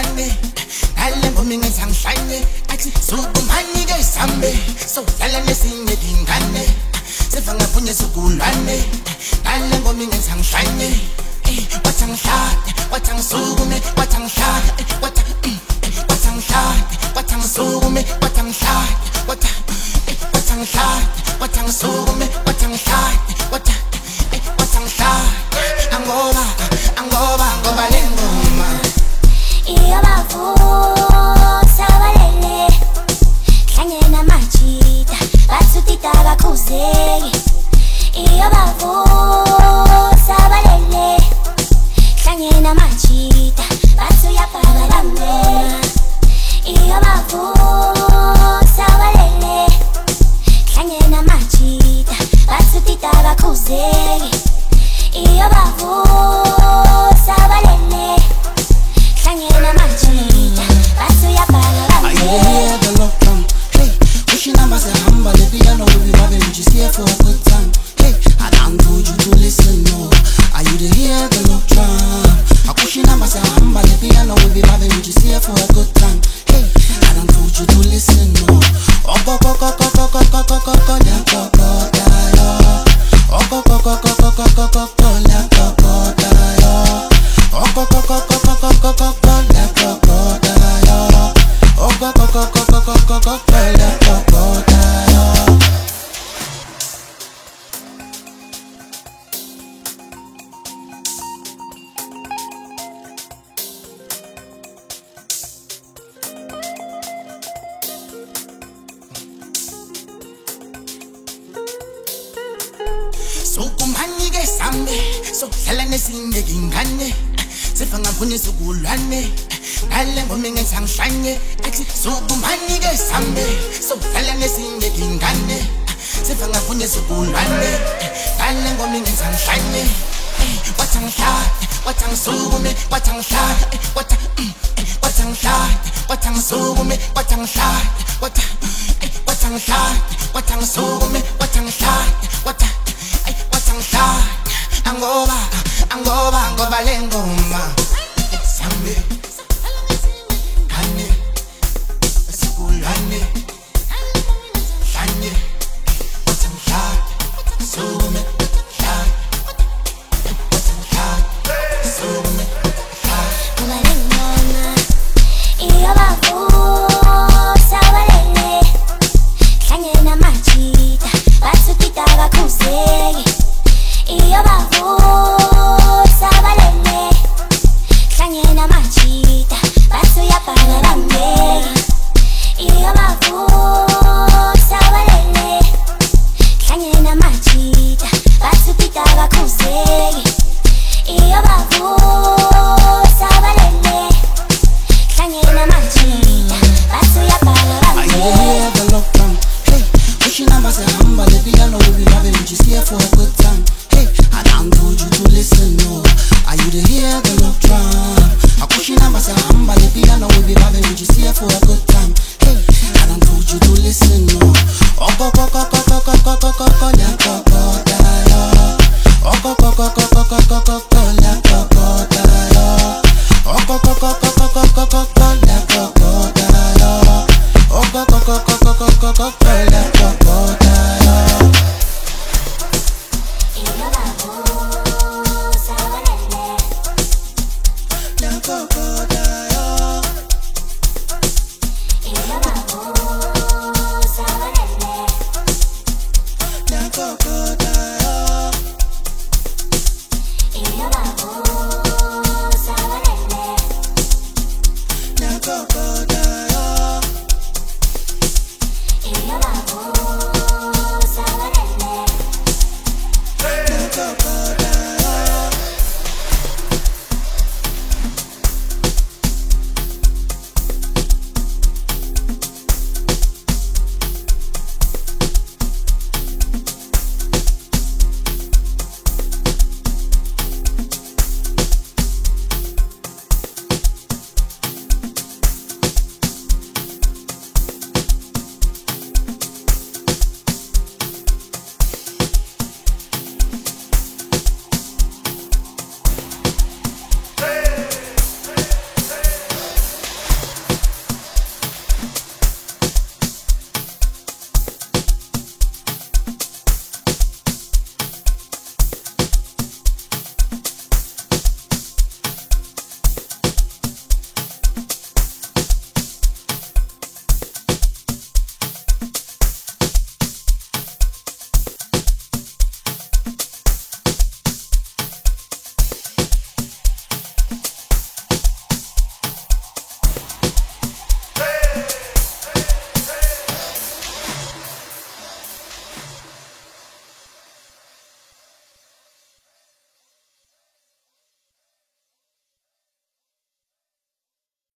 ngane Dale ngomi ngesangishane Athi suku manike sambe So dala nesinye dingane Sefa ngapunye sukulwane Dale ngomi ngesangishane Watang sukume Watang shade Watang shade Watang sukume Watang shade Watang shade Watang sukume Watang shade Watang shade Angoba lengoma Iyo bavu sabalele Kanye na machita Batsutita bakuzege Iyo bavu sabalele Kanye na machita Batsuya pabalame Iyo bavu sabalele Kanye na machita Batsutita bakuzege Iyo bavu sabalele Kanye na machita Batsuya pabalame I hear the lockdown. Hey, pushing numbers and humble. The piano will be vibing, but just here for a good time. Hey, I done told you to listen, no. Are you to hear the lockdown? I pushing numbers and humble. The piano will be vibing, but just here for a good time. Hey, I done told you to listen, no. Oh, go, go, go, go, go, go, go, go, go, go, yeah, go, go, yeah. Oh, go, go, go, go, go, go, go, go, go, yeah, go, go, yeah. Oh, go, go, go, go, go, go, go, go, go, yeah, go, go, yeah. Oh, go, go, go, go, go, go, go, go, go, yeah, go, go, yeah. Suku manike sambe So dala nesinye dingane Sefa ngapunye sukulwane Dale ngomi ngesangishane Athi suku manike sambe So dala nesinye dingane Sefa ngapunye sukulwane Dale ngomi ngesangishane Watang shade Watang sukume Watang shade Watang shade Watang sukume Watang shade Watang shade Watang sukume Watang shade Watang shade Angoba lengoma Sambe Kane Sukulwane Shane Watang shade Sukume Shade Watang shade Sukume Shade Kubalengona Iyo bavu sabalele Kanye na machita Batsutita bakuzege Iyo bavu sabalele Kanye na machita Batsuya pabalame Iyo bavu sabalele Kanye na machita Batsutita bakuzege Iyo bavu sabalele Kanye na machita Batsuya I pabalame hear the lockdown. Hey, pushing numbers and humble. The piano will be vibing, but just here for a good time. Hey, I done told you to listen, no. Are you to hear the lockdown? I pushing numbers and humble. The piano will be vibing, but just here for a good time. Hey, I done told you to listen, no. Oh, go, go, go, go, go, go, go, go, go, go, yeah, go, go, yeah. Oh, go, go, go, go, go, go, go, go, go, yeah, go, go, yeah. Oh, go, go, go, go, go, go, go, go, go, yeah, go, go, yeah. Oh, go, go, go, go, go, go, go, go, go, yeah, go, go, yeah. Iyo bavu sabalele Yeah, go, go, yeah. Iyo bavu sabalele Yeah, go, go, yeah. Iyo bavu sabalele Yeah, go,